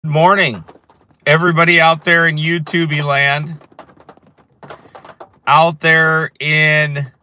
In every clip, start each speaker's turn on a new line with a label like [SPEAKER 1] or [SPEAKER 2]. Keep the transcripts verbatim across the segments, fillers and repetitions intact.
[SPEAKER 1] Good morning, everybody out there in YouTube land, out there in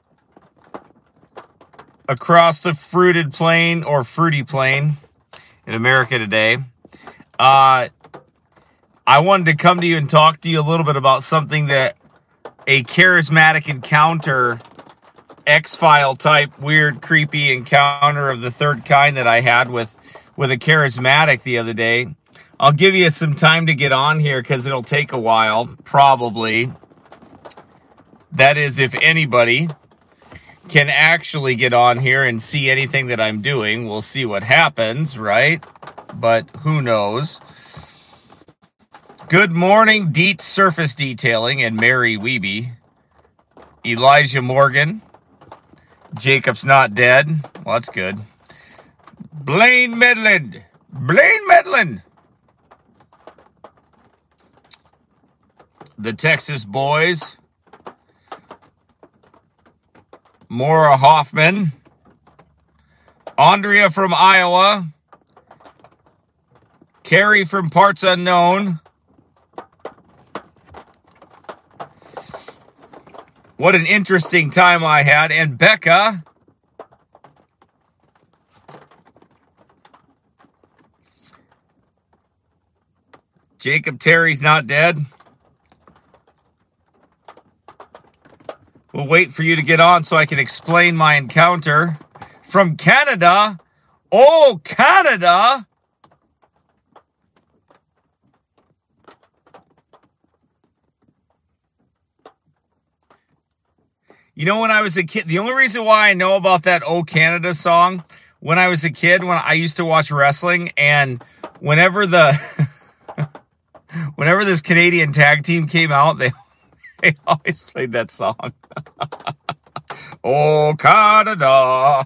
[SPEAKER 1] across the fruited plain or fruity plain in America today. Uh, I wanted to come to you and talk to you a little bit about something that a charismatic encounter, X-File type, weird, creepy encounter of the third kind that I had with, with a charismatic the other day. I'll give you some time to get on here because it'll take a while, probably. That is, if anybody can actually get on here and see anything that I'm doing. We'll see what happens, right? But who knows? Good morning, Deet Surface Detailing and Mary Wiebe. Elijah Morgan. Jacob's not dead. Well, that's good. Blaine Medland. Blaine Medland. The Texas Boys. Maura Hoffman. Andrea from Iowa. Carrie from Parts Unknown. What an interesting time I had. And Becca. Jacob Terry's not dead. We'll wait for you to get on so I can explain my encounter. From Canada. Oh, Canada. You know, when I was a kid, the only reason why I know about that Oh Canada song, when I was a kid, when I used to watch wrestling, and whenever the, whenever this Canadian tag team came out, they, they always played that song. Oh, Canada.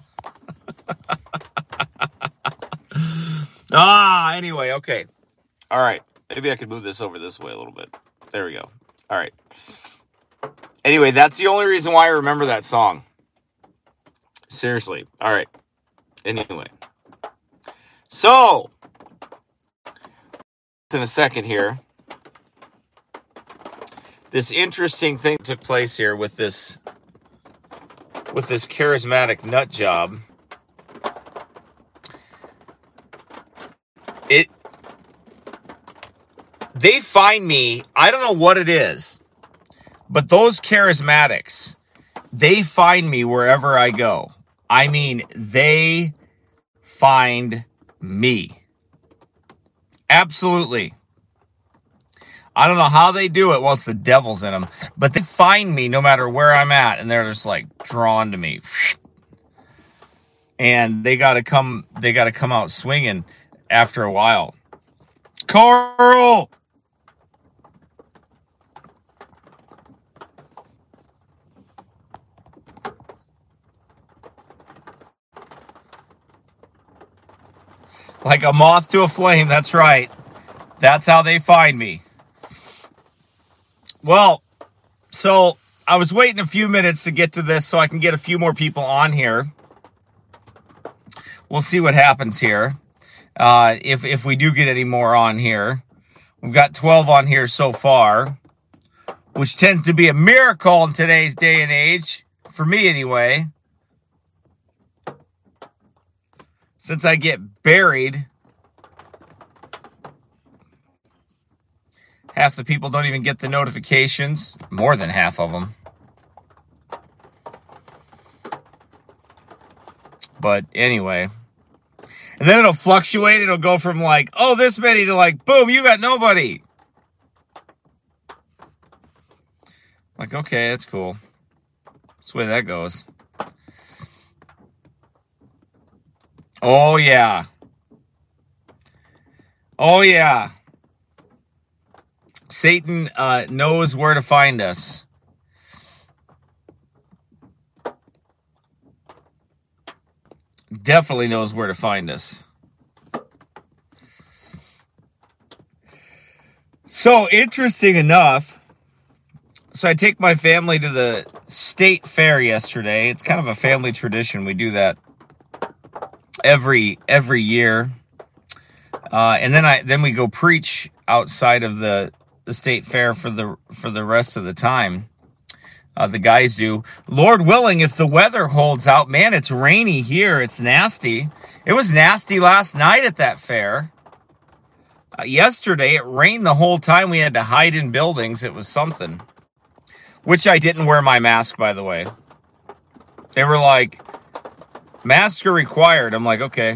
[SPEAKER 1] ah, anyway, okay. All right. Maybe I could move this over this way a little bit. There we go. All right. Anyway, that's the only reason why I remember that song. Seriously. All right. Anyway. So, in a second here, this interesting thing took place here with this, with this charismatic nut job. It, they find me, I don't know what it is. But those charismatics, they find me wherever I go. I mean, they find me. Absolutely. I don't know how they do it. Well, it's the devil's in them. But they find me no matter where I'm at. And they're just like drawn to me. And they got to come, they got to come out swinging after a while. Carl! Like a moth to a flame, that's right. That's how they find me. Well, so I was waiting a few minutes to get to this so I can get a few more people on here. We'll see what happens here. Uh, if, if we do get any more on here. We've got twelve on here so far, which tends to be a miracle in today's day and age. For me, anyway. Since I get buried, half the people don't even get the notifications. More than half of them. But anyway. And then it'll fluctuate. It'll go from like, oh, this many to like, boom, you got nobody. Like, okay, that's cool. That's the way that goes. Oh, yeah. Oh, yeah. Satan uh, knows where to find us. Definitely knows where to find us. So, interesting enough, so I take my family to the state fair yesterday. It's kind of a family tradition. We do that every every year. Uh, and then I then we go preach outside of the, the state fair for the for the rest of the time. Uh, the guys do. Lord willing, if the weather holds out, man, it's rainy here. It's nasty. It was nasty last night at that fair. Uh, yesterday, it rained the whole time. We had to hide in buildings. It was something. Which I didn't wear my mask, by the way. They were like, masks are required. I'm like, okay.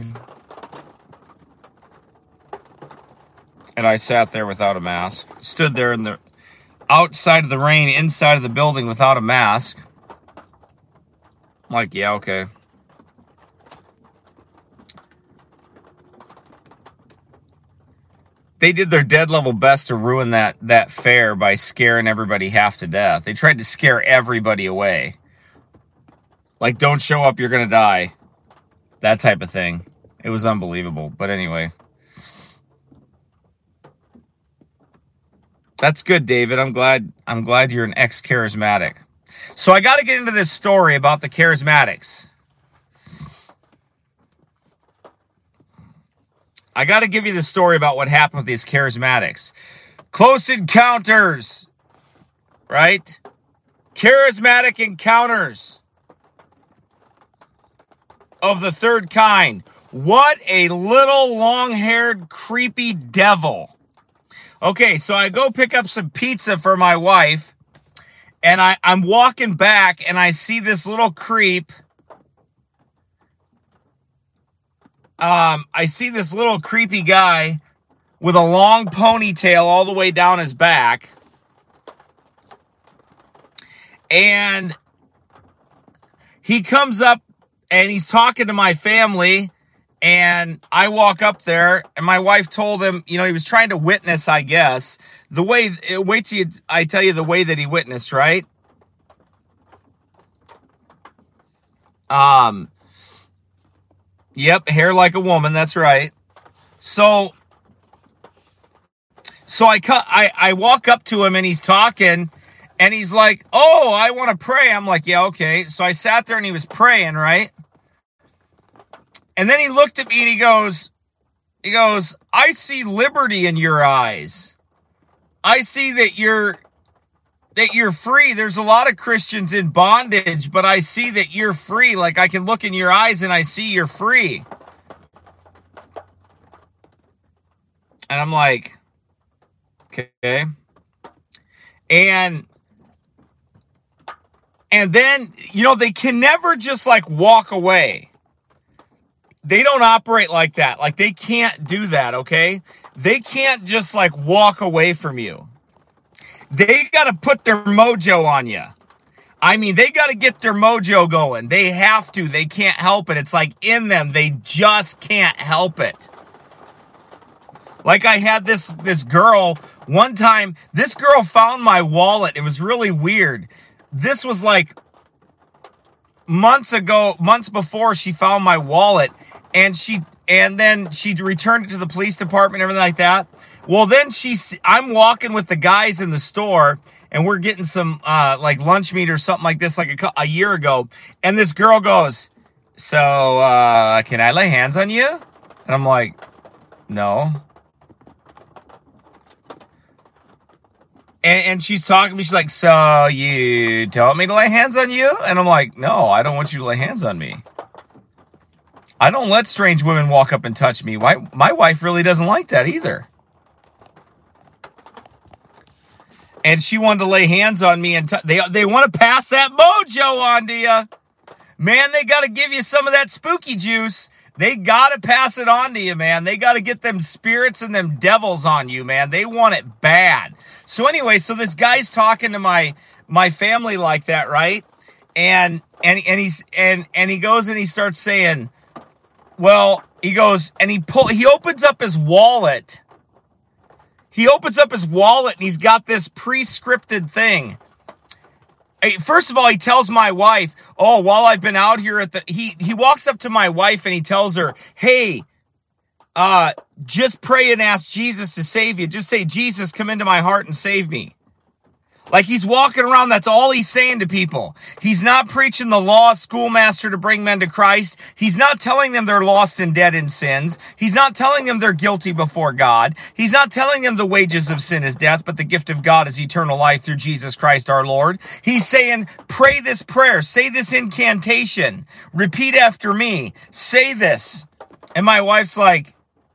[SPEAKER 1] And I sat there without a mask. Stood there in the outside of the rain, inside of the building without a mask. I'm like, yeah, okay. They did their dead level best to ruin that, that fair by scaring everybody half to death. They tried to scare everybody away. Like, don't show up, you're going to die. That type of thing. It was unbelievable. But anyway. That's good, David. I'm glad I'm glad you're an ex-charismatic. So I got to get into this story about the charismatics. I got to give you the story about what happened with these charismatics. Close encounters, right? Charismatic encounters of the third kind. What a little long-haired, creepy devil. Okay, so I go pick up some pizza for my wife, and I, I'm walking back, and I see this little creep. Um, I see this little creepy guy with a long ponytail all the way down his back. And he comes up, and he's talking to my family. And I walk up there, and my wife told him, you know, he was trying to witness, I guess, the way, wait till you, I tell you the way that he witnessed, right? Um, yep, hair like a woman, that's right. So, so I cut, I, I walk up to him, and he's talking, and he's like, oh, I want to pray. I'm like, yeah, okay. So I sat there, and he was praying, right? And then he looked at me and he goes, he goes, I see liberty in your eyes. I see that you're, that you're free. There's a lot of Christians in bondage, but I see that you're free. Like I can look in your eyes and I see you're free. And I'm like, okay. And, and then, you know, they can never just like walk away. They don't operate like that. Like, they can't do that, okay? They can't just, like, walk away from you. They got to put their mojo on you. I mean, they got to get their mojo going. They have to. They can't help it. It's, like, in them. They just can't help it. Like, I had this, this girl, one time, this girl found my wallet. It was really weird. This was, like, months ago, months before she found my wallet. And she, and then she returned it to the police department and everything like that. Well, then she's, I'm walking with the guys in the store and we're getting some, uh, like lunch meat or something like this, like a, a year ago. And this girl goes, so, uh, can I lay hands on you? And I'm like, no. And, and she's talking to me. She's like, so you told me to lay hands on you? And I'm like, no, I don't want you to lay hands on me. I don't let strange women walk up and touch me. Why? My wife really doesn't like that either. And she wanted to lay hands on me, and t- they they want to pass that mojo on to you. Man, they got to give you some of that spooky juice. They got to pass it on to you, man. They got to get them spirits and them devils on you, man. They want it bad. So anyway, so this guy's talking to my my family like that, right? And and and he's and and he goes and he starts saying, well, he goes and he pull he opens up his wallet. He opens up his wallet and he's got this pre-scripted thing. First of all, he tells my wife, oh, while I've been out here at the, he, he walks up to my wife and he tells her, hey, uh, just pray and ask Jesus to save you. Just say, Jesus, come into my heart and save me. Like he's walking around, that's all he's saying to people. He's not preaching the law schoolmaster to bring men to Christ. He's not telling them they're lost and dead in sins. He's not telling them they're guilty before God. He's not telling them the wages of sin is death, but the gift of God is eternal life through Jesus Christ our Lord. He's saying, pray this prayer, say this incantation, repeat after me, say this. And my wife's like,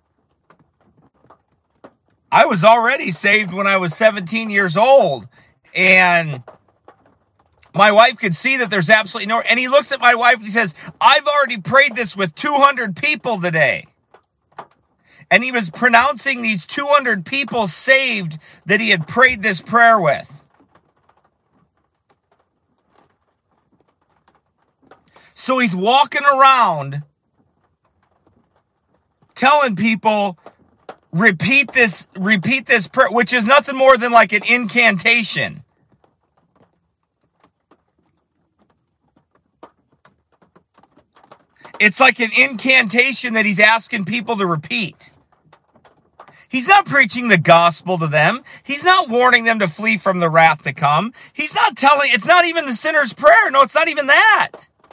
[SPEAKER 1] I was already saved when I was seventeen years old. And my wife could see that there's absolutely no, and he looks at my wife and he says, I've already prayed this with two hundred people today. And he was pronouncing these two hundred people saved that he had prayed this prayer with. So he's walking around telling people, repeat this, repeat this prayer, which is nothing more than like an incantation. It's like an incantation that he's asking people to repeat. He's not preaching the gospel to them. He's not warning them to flee from the wrath to come. He's not telling, it's not even the sinner's prayer. No, it's not even that.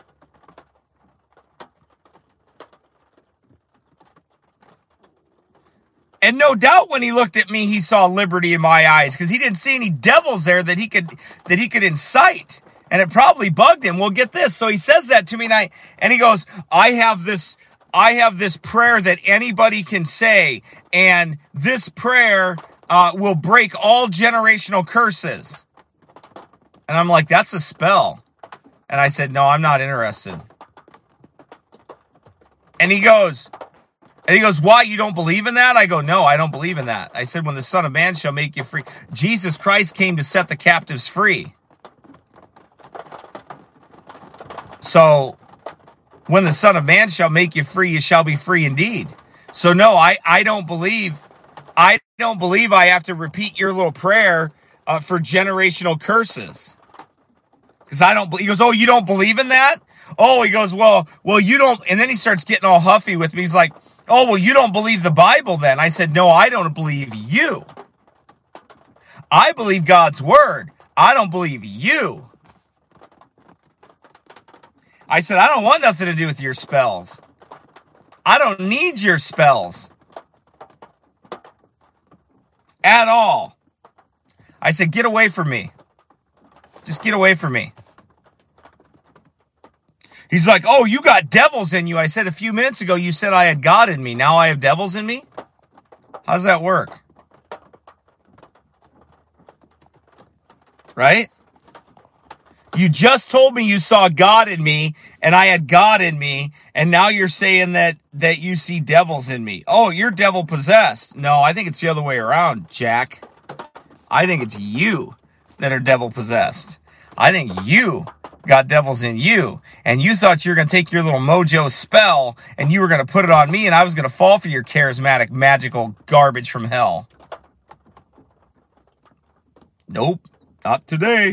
[SPEAKER 1] And no doubt when he looked at me, he saw liberty in my eyes because he didn't see any devils there that he could that he could incite. And it probably bugged him. Well, get this. So he says that to me and, I, and he goes, I have this, I have this prayer that anybody can say. And this prayer uh, will break all generational curses. And I'm like, that's a spell. And I said, no, I'm not interested. And he goes, and he goes, why, you don't believe in that? I go, no, I don't believe in that. I said, when the Son of Man shall make you free. Jesus Christ came to set the captives free. So, when the Son of Man shall make you free, you shall be free indeed. So, no, I, I don't believe, I don't believe I have to repeat your little prayer uh, for generational curses. Because I don't believe, he goes, oh, you don't believe in that? Oh, he goes, well, well, you don't, and then he starts getting all huffy with me. He's like, oh, well, you don't believe the Bible then? I said, no, I don't believe you. I believe God's word. I don't believe you. I said, I don't want nothing to do with your spells. I don't need your spells. At all. I said, get away from me. Just get away from me. He's like, oh, you got devils in you. I said a few minutes ago, you said I had God in me. Now I have devils in me? How does that work? Right? You just told me you saw God in me and I had God in me. And now you're saying that, that you see devils in me. Oh, you're devil possessed. No, I think it's the other way around, Jack. I think it's you that are devil possessed. I think you got devils in you. And you thought you were going to take your little mojo spell and you were going to put it on me and I was going to fall for your charismatic, magical garbage from hell. Nope, not today.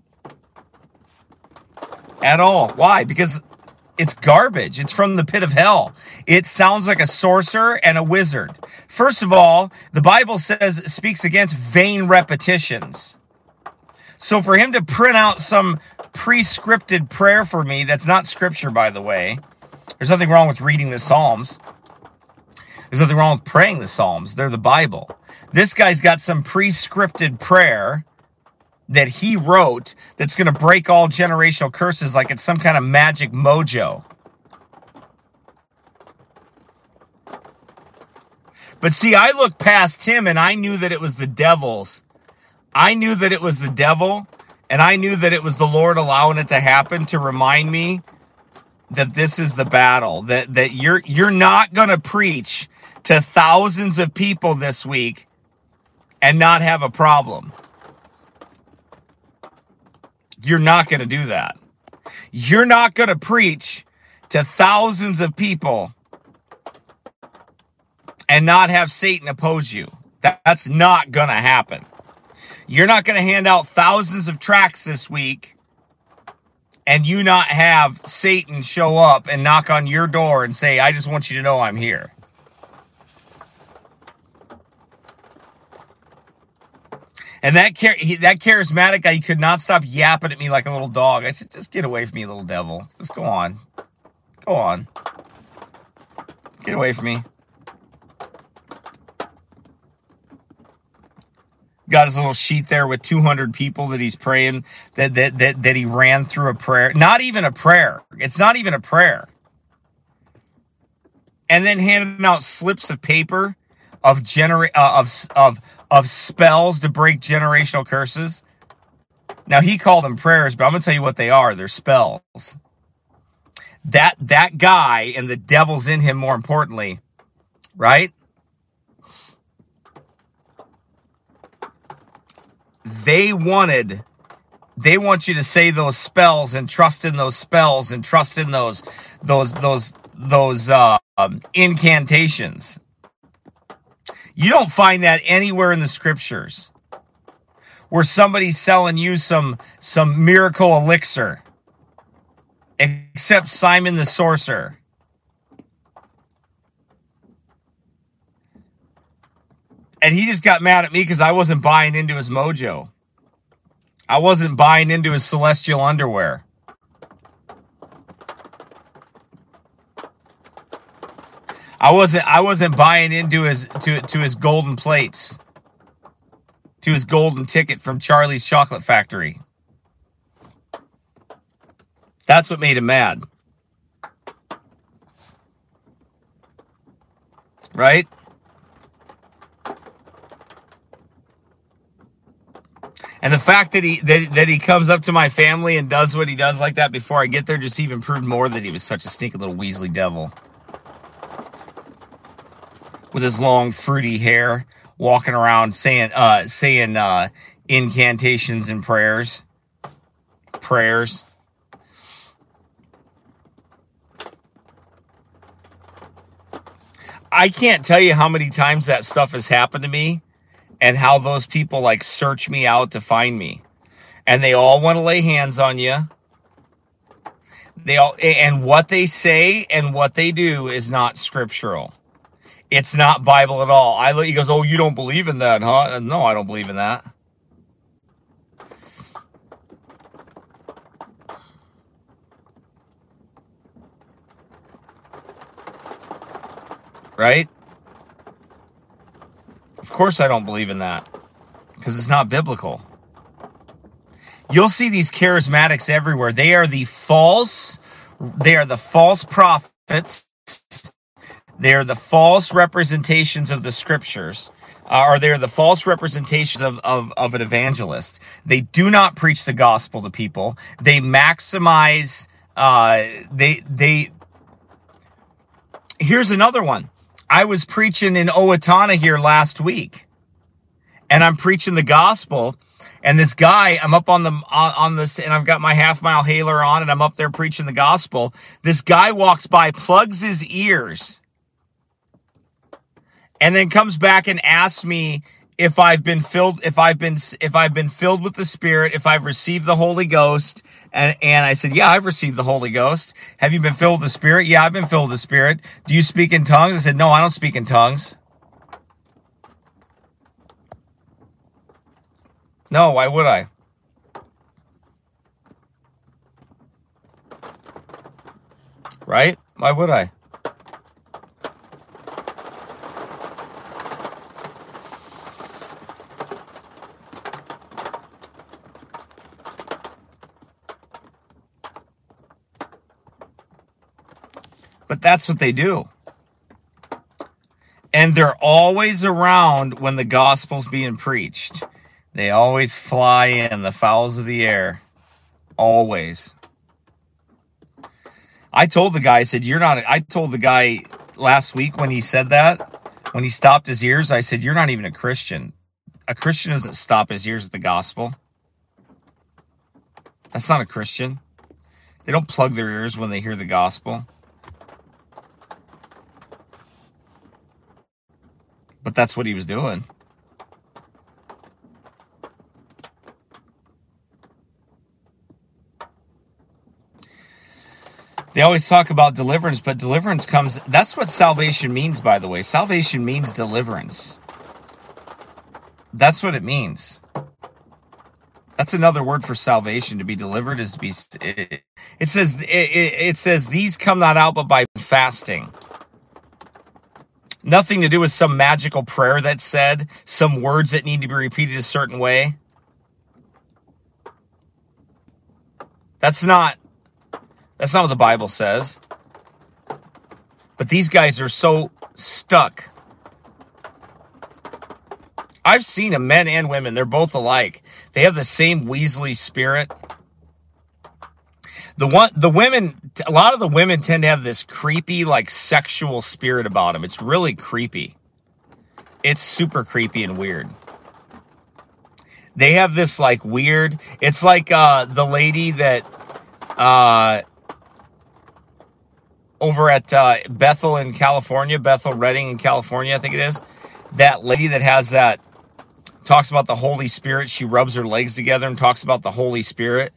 [SPEAKER 1] At all. Why? Because it's garbage. It's from the pit of hell. It sounds like a sorcerer and a wizard. First of all, the Bible says it speaks against vain repetitions. So for him to print out some pre-scripted prayer for me, that's not scripture, by the way. There's nothing wrong with reading the Psalms. There's nothing wrong with praying the Psalms. They're the Bible. This guy's got some pre-scripted prayer that he wrote that's going to break all generational curses like it's some kind of magic mojo. But see, I looked past him and I knew that it was the devil's. I knew that it was the devil, and I knew that it was the Lord allowing it to happen to remind me that this is the battle, that, that you're, you're not going to preach to thousands of people this week and not have a problem. You're not going to do that. You're not going to preach to thousands of people and not have Satan oppose you. That, that's not going to happen. You're not going to hand out thousands of tracts this week and you not have Satan show up and knock on your door and say, I just want you to know I'm here. And that char- he, that charismatic guy, he could not stop yapping at me like a little dog. I said, just get away from me, little devil. Just go on. Go on. Get away from me. Got his little sheet there with two hundred people that he's praying, that, that, that, that he ran through a prayer. Not even a prayer. It's not even a prayer. And then handing out slips of paper of genera- uh, of, of, of spells to break generational curses. Now, he called them prayers, but I'm going to tell you what they are. They're spells. That, that guy, and the devil's in him, more importantly, right? They wanted, they want you to say those spells and trust in those spells and trust in those, those, those, those, uh, um, incantations. You don't find that anywhere in the scriptures where somebody's selling you some, some miracle elixir, except Simon the sorcerer. And he just got mad at me because I wasn't buying into his mojo. I wasn't buying into his celestial underwear. I wasn't I wasn't buying into his to, to his golden plates. To his golden ticket from Charlie's Chocolate Factory. That's what made him mad. Right? And the fact that he that, that he comes up to my family and does what he does like that before I get there just even proved more that he was such a stinky little Weasley devil. With his long, fruity hair, walking around saying uh, saying uh, incantations and prayers. Prayers. I can't tell you how many times that stuff has happened to me. And how those people like search me out to find me. And they all want to lay hands on you. They all, and what they say and what they do is not scriptural. It's not Bible at all. I he goes, oh, you don't believe in that, huh? No, I don't believe in that. Right? Of course I don't believe in that, because it's not biblical. You'll see these charismatics everywhere. They are the false, they are the false prophets. They are the false representations of the scriptures, uh, or they are the false representations of, of, of an evangelist. They do not preach the gospel to people. They maximize, uh, they, they, here's another one. I was preaching in Owatonna here last week, and I'm preaching the gospel, and this guy, I'm up on the, on, on this, and I've got my half mile hailer on, and I'm up there preaching the gospel. This guy walks by, plugs his ears, and then comes back and asks me if I've been filled, if I've been, if I've been filled with the Spirit, if I've received the Holy Ghost. And, and I said, yeah, I've received the Holy Ghost. Have you been filled with the Spirit? Yeah, I've been filled with the Spirit. Do you speak in tongues? I said, no, I don't speak in tongues. No, why would I? Right? Why would I? But that's what they do. And they're always around when the gospel's being preached. They always fly in, the fowls of the air. Always. I told the guy, I said, you're not, I told the guy last week when he said that, when he stopped his ears, I said, you're not even a Christian. A Christian doesn't stop his ears at the gospel. That's not a Christian. They don't plug their ears when they hear the gospel. But that's what he was doing. They always talk about deliverance, but deliverance comes... That's what salvation means, by the way. Salvation means deliverance. That's what it means. That's another word for salvation. To be delivered is to be. It, it says it, it says these come not out but by fasting. Nothing to do with some magical prayer that's said, some words that need to be repeated a certain way. That's not. That's not what the Bible says. But these guys are so stuck. I've seen them, men and women. They're both alike. They have the same Weasley spirit. The one, the women, a lot of the women tend to have this creepy, like, sexual spirit about them. It's really creepy. It's super creepy and weird. They have this, like, weird, it's like uh, the lady that, uh, over at uh, Bethel in California, Bethel Redding in California, I think it is. That lady that has that, talks about the Holy Spirit. She rubs her legs together and talks about the Holy Spirit.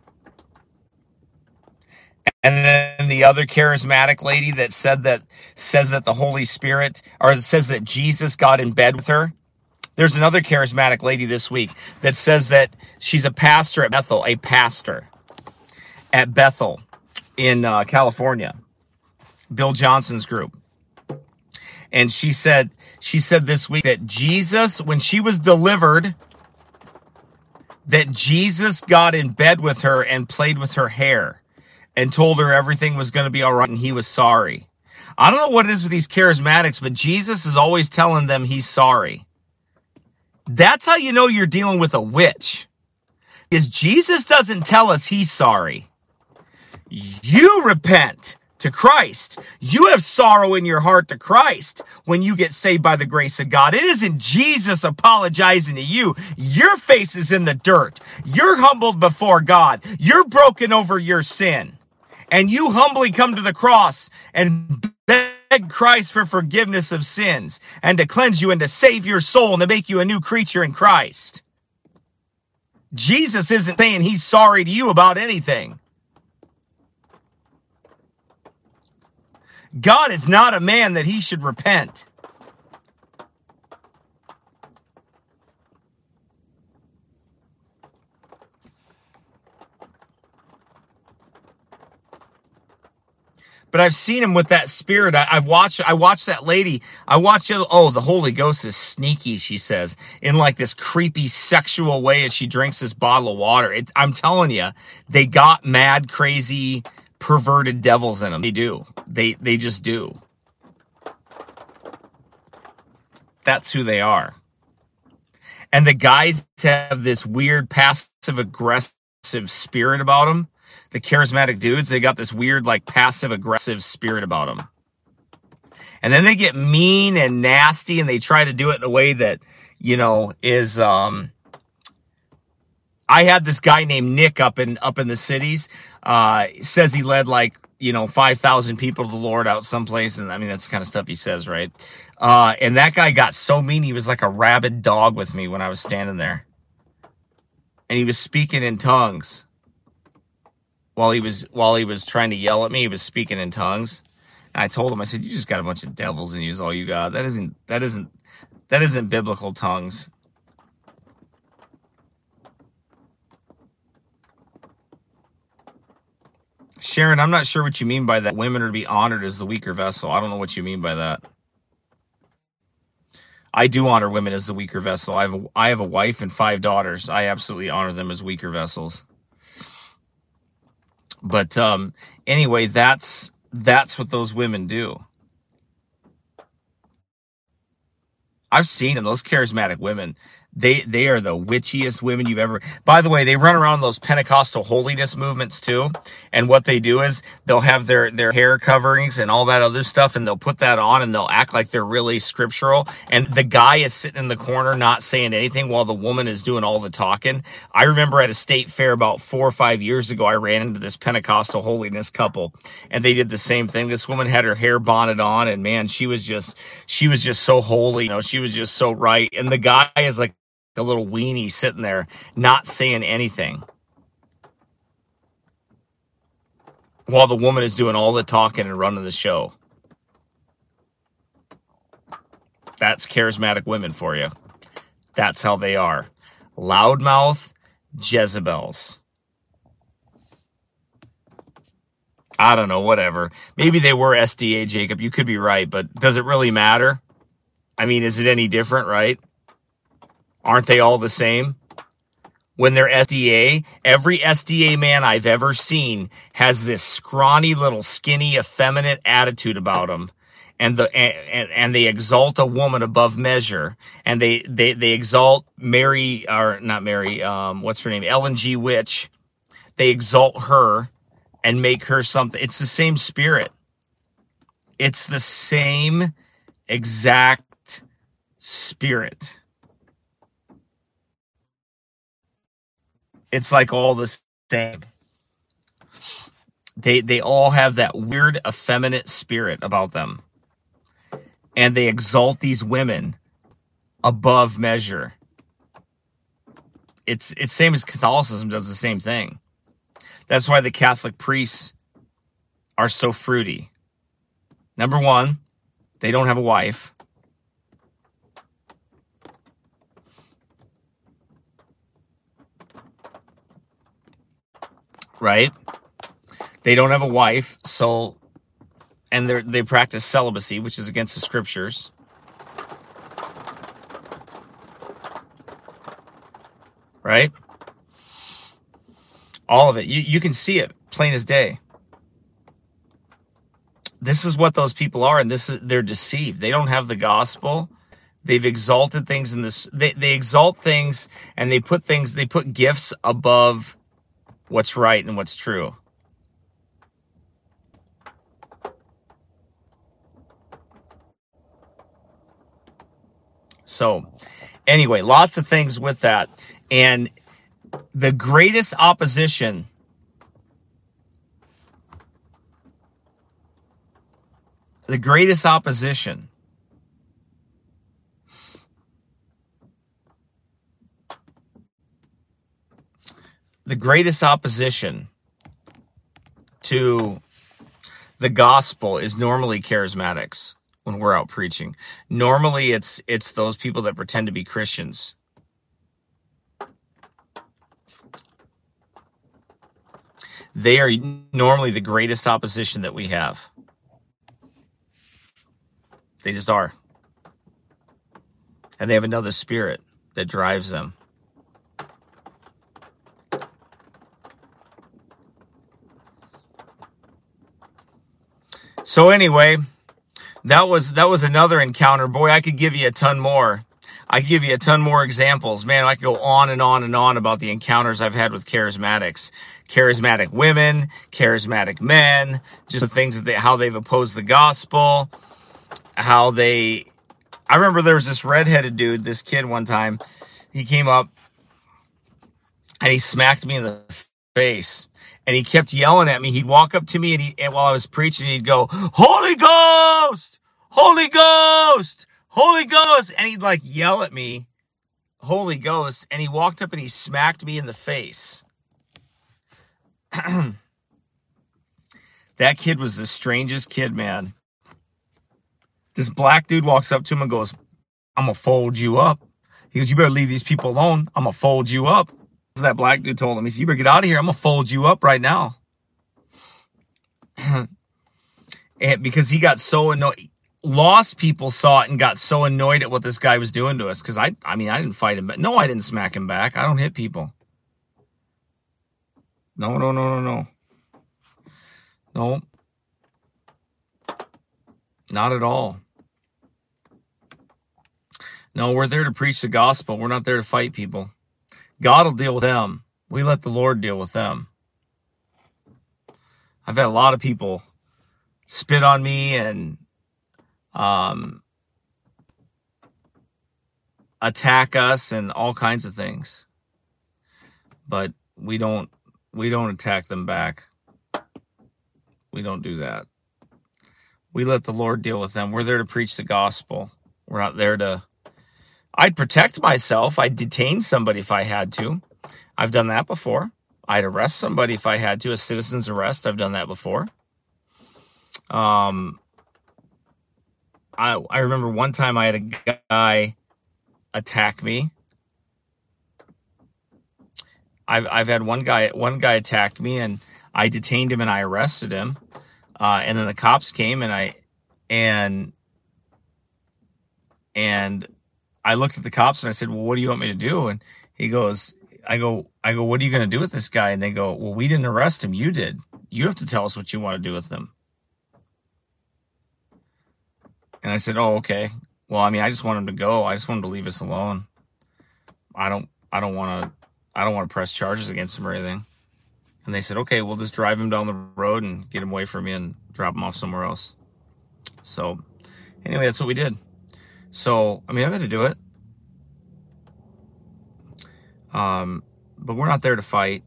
[SPEAKER 1] And then the other charismatic lady that said that, says that the Holy Spirit, or says that Jesus got in bed with her. There's another charismatic lady this week that says that she's a pastor at Bethel, a pastor at Bethel in uh, California. Bill Johnson's group. And she said, she said this week that Jesus, when she was delivered, that Jesus got in bed with her and played with her hair and told her everything was going to be all right and he was sorry. I don't know what it is with these charismatics, but Jesus is always telling them he's sorry. That's how you know you're dealing with a witch. Because Jesus doesn't tell us he's sorry. You repent to Christ. You have sorrow in your heart to Christ when you get saved by the grace of God. It isn't Jesus apologizing to you. Your face is in the dirt. You're humbled before God. You're broken over your sin. And you humbly come to the cross and beg Christ for forgiveness of sins and to cleanse you and to save your soul and to make you a new creature in Christ. Jesus isn't saying he's sorry to you about anything. God is not a man that he should repent. But I've seen him with that spirit. I, I've watched, I watched that lady. I watched, the, oh, the Holy Ghost is sneaky, she says, in like this creepy sexual way as she drinks this bottle of water. It, I'm telling you, they got mad, crazy, perverted devils in them. They do. They, they just do. That's who they are. And the guys have this weird passive aggressive spirit about them. The charismatic dudes, they got this weird, like, passive-aggressive spirit about them. And then they get mean and nasty, and they try to do it in a way that, you know, is, um... I had this guy named Nick up in up in the cities. Uh, says he led, like, you know, five thousand people to the Lord out someplace. And, I mean, that's the kind of stuff he says, right? Uh, and that guy got so mean, he was like a rabid dog with me when I was standing there. And he was speaking in tongues. While he was while he was trying to yell at me, he was speaking in tongues. And I told him, I said, "You just got a bunch of devils in you. Is all you got. That isn't that isn't that isn't biblical tongues." Sharon, I'm not sure what you mean by that. Women are to be honored as the weaker vessel. I don't know what you mean by that. I do honor women as the weaker vessel. I have a, I have a wife and five daughters. I absolutely honor them as weaker vessels. But um, anyway, that's that's what those women do. I've seen them, those charismatic women. They they are the witchiest women you've ever... By the way, they run around those Pentecostal holiness movements too. And what they do is they'll have their, their hair coverings and all that other stuff, and they'll put that on and they'll act like they're really scriptural. And the guy is sitting in the corner not saying anything while the woman is doing all the talking. I remember at a state fair about four or five years ago, I ran into this Pentecostal holiness couple, and they did the same thing. This woman had her hair bonnet on, and man, she was just, she was just so holy. You know, she was just so right. And the guy is like a little weenie sitting there, not saying anything, while the woman is doing all the talking and running the show. That's charismatic women for you. That's how they are. Loudmouth, Jezebels. I don't know, whatever. Maybe they were S D A, Jacob. You could be right, but does it really matter? I mean, is it any different, right? Aren't they all the same? When they're S D A, every S D A man I've ever seen has this scrawny little skinny effeminate attitude about them. And the and, and they exalt a woman above measure. And they, they, they exalt Mary, or not Mary, um, what's her name? Ellen G. Witch. They exalt her and make her something. It's the same spirit. It's the same exact spirit. It's like all the same. They they all have that weird effeminate spirit about them. And they exalt these women above measure. It's it's same as Catholicism does the same thing. That's why the Catholic priests are so fruity. Number one, they don't have a wife. Right? They don't have a wife, so, and they they practice celibacy, which is against the scriptures. Right? All of it. You, you can see it plain as day. This is what those people are, and this is, they're deceived. They don't have the gospel. They've exalted things in this. They, they exalt things, and they put things, they put gifts above what's right and what's true. So, anyway, lots of things with that. And the greatest opposition the greatest opposition the greatest opposition to the gospel is normally charismatics when we're out preaching. Normally it's it's those people that pretend to be Christians. They are normally the greatest opposition that we have. They just are. And they have another spirit that drives them. So anyway, that was that was another encounter. Boy, I could give you a ton more. I could give you a ton more examples. Man, I could go on and on and on about the encounters I've had with charismatics. Charismatic women, charismatic men, just the things that they, how they've opposed the gospel, how they... I remember there was this redheaded dude, this kid one time, he came up and he smacked me in the face. And he kept yelling at me. He'd walk up to me and, he, and while I was preaching, he'd go, "Holy Ghost! Holy Ghost! Holy Ghost!" And he'd like yell at me, "Holy Ghost!" And he walked up and he smacked me in the face. That kid was the strangest kid, man. This black dude walks up to him and goes, "I'm going to fold you up." He goes, "You better leave these people alone. I'm going to fold you up." So that black dude told him, he said, "You better get out of here. I'm going to fold you up right now." And because he got so annoyed, lost people saw it and got so annoyed at what this guy was doing to us. Because I, I mean, I didn't fight him back. No, I didn't smack him back. I don't hit people. No, no, no, no, no. No. Not at all. No, we're there to preach the gospel. We're not there to fight people. God will deal with them. We let the Lord deal with them. I've had a lot of people spit on me and um, attack us and all kinds of things. But we don't we don't attack them back. We don't do that. We let the Lord deal with them. We're there to preach the gospel. We're not there to... I'd protect myself. I'd detain somebody if I had to. I've done that before. I'd arrest somebody if I had to. A citizen's arrest. I've done that before. Um, I I remember one time I had a guy attack me. I've I've had one guy one guy attack me, and I detained him and I arrested him. Uh, and then the cops came, and I and and I looked at the cops and I said, "Well, what do you want me to do?" And he goes, "I go, I go, what are you going to do with this guy?" And they go, "Well, we didn't arrest him. You did. You have to tell us what you want to do with him." And I said, "Oh, okay. Well, I mean, I just want him to go. I just want him to leave us alone. I don't, I don't want to, I don't want to press charges against him or anything." And they said, "Okay, we'll just drive him down the road and get him away from you and drop him off somewhere else." So anyway, that's what we did. So, I mean, I've had to do it. Um, but we're not there to fight.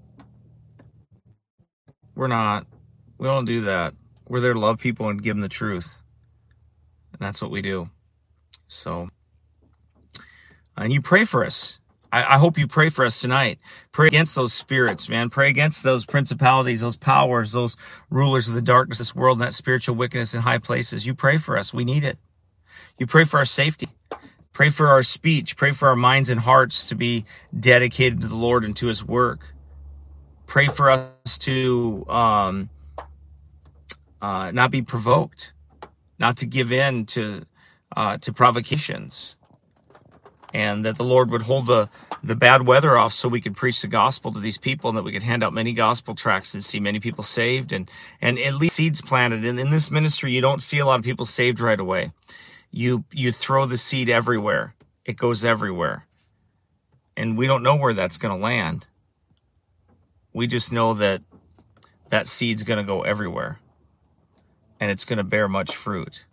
[SPEAKER 1] We're not, we don't do that. We're there to love people and give them the truth. And that's what we do. So, and you pray for us. I, I hope you pray for us tonight. Pray against those spirits, man. Pray against those principalities, those powers, those rulers of the darkness of this world, and that spiritual wickedness in high places. You pray for us. We need it. You pray for our safety. Pray for our speech. Pray for our minds and hearts to be dedicated to the Lord and to his work. Pray for us to um, uh, not be provoked, not to give in to uh, to provocations, and that the Lord would hold the, the bad weather off so we could preach the gospel to these people, and that we could hand out many gospel tracts and see many people saved, and, and at least seeds planted. And in this ministry, you don't see a lot of people saved right away. You you throw the seed everywhere. It goes everywhere. And we don't know where that's going to land. We just know that that seed's going to go everywhere. And it's going to bear much fruit.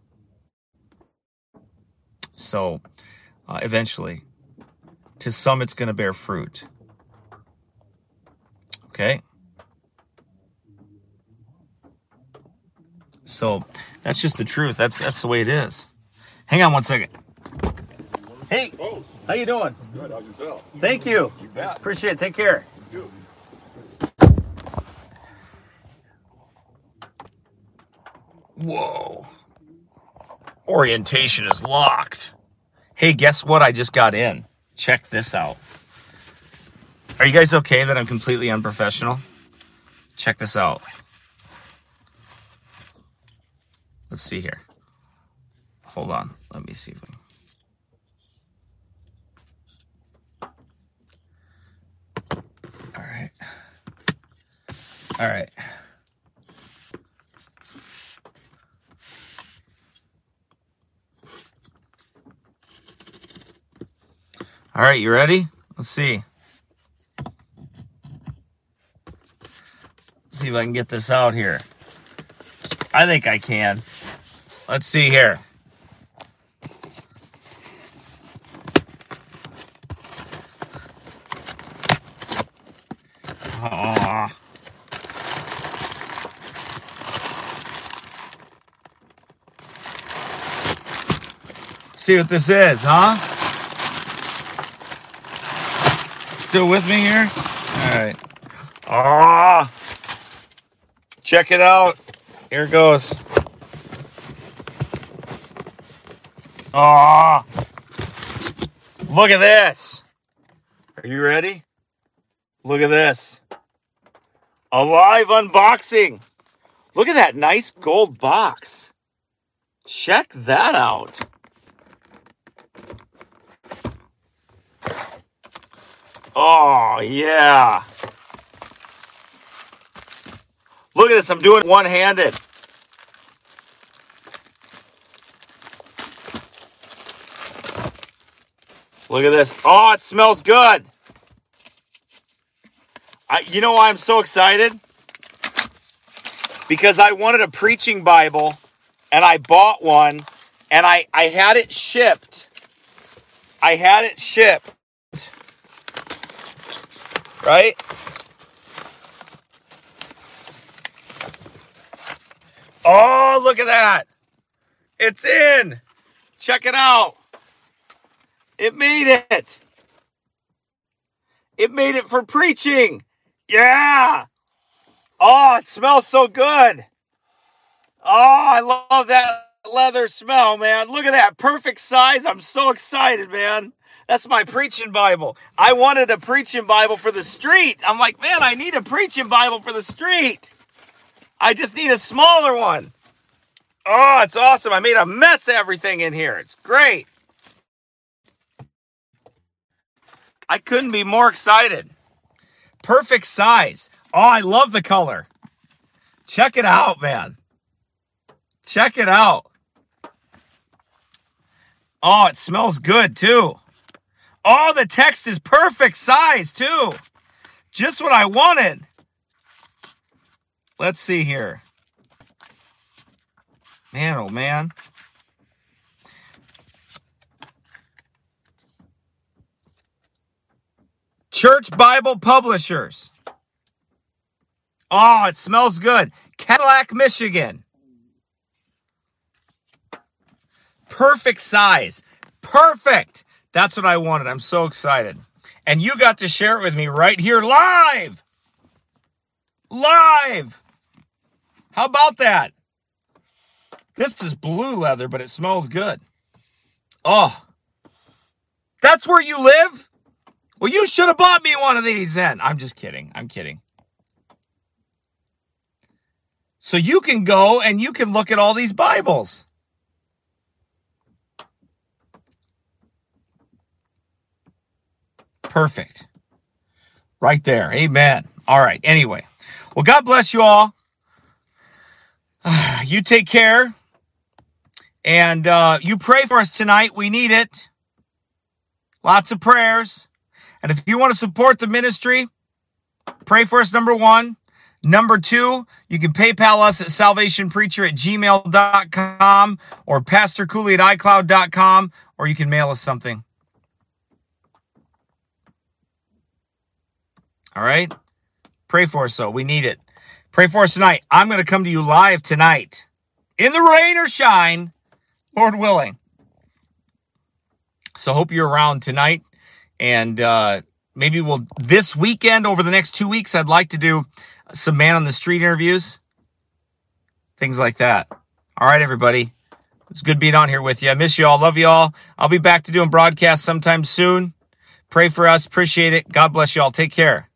[SPEAKER 1] So, uh, eventually, to some it's going to bear fruit. Okay? So, that's just the truth. That's that's the way it is. Hang on one second. Hey, how you doing?
[SPEAKER 2] Good. How's yourself?
[SPEAKER 1] Thank you.
[SPEAKER 2] You bet.
[SPEAKER 1] Appreciate it. Take care.
[SPEAKER 2] You
[SPEAKER 1] Whoa. Orientation is locked. Hey, guess what? I just got in. Check this out. Are you guys okay that I'm completely unprofessional? Check this out. Let's see here. Hold on. Let me see if I can. All right. All right. All right, you ready? Let's see. Let's see if I can get this out here. I think I can. Let's see here. Aww. See what this is, huh? Still with me here? All right. Ah, check it out. Here it goes. Ah, look at this. Are you ready? Look at this. A live unboxing. Look at that nice gold box. Check that out. Oh, yeah. Look at this. I'm doing it one-handed. Look at this. Oh, it smells good. I, you know why I'm so excited? Because I wanted a preaching Bible, and I bought one, and I, I had it shipped. I had it shipped. Right? Oh, look at that. It's in. Check it out. It made it. It made it for preaching. Yeah. Oh, it smells so good. Oh, I love that leather smell, man. Look at that. Perfect size. I'm so excited, man. That's my preaching Bible. I wanted a preaching Bible for the street. I'm like, man, I need a preaching Bible for the street. I just need a smaller one. Oh, it's awesome. I made a mess of everything in here. It's great. I couldn't be more excited. Perfect size. Oh, I love the color. Check it out, man. Check it out. Oh, it smells good, too. Oh, the text is perfect size, too. Just what I wanted. Let's see here. Man, oh, man. Church Bible Publishers. Oh, it smells good. Cadillac, Michigan. Perfect size. Perfect. That's what I wanted. I'm so excited. And you got to share it with me right here live. Live. How about that? This is blue leather, but it smells good. Oh. That's where you live? Well, you should have bought me one of these then. I'm just kidding. I'm kidding. So you can go and you can look at all these Bibles. Perfect. Right there. Amen. All right. Anyway. Well, God bless you all. You take care. And uh, you pray for us tonight. We need it. Lots of prayers. And if you want to support the ministry, pray for us, number one. Number two, you can PayPal us at salvationpreacher at gmail dot com or Pastor Cooley at iCloud dot com, or you can mail us something. All right? Pray for us, though. We need it. Pray for us tonight. I'm going to come to you live tonight. In the rain or shine, Lord willing. So hope you're around tonight. And uh, maybe we'll, this weekend, over the next two weeks, I'd like to do some man on the street interviews. Things like that. All right, everybody. It's good being on here with you. I miss you all. Love you all. I'll be back to doing broadcasts sometime soon. Pray for us. Appreciate it. God bless you all. Take care.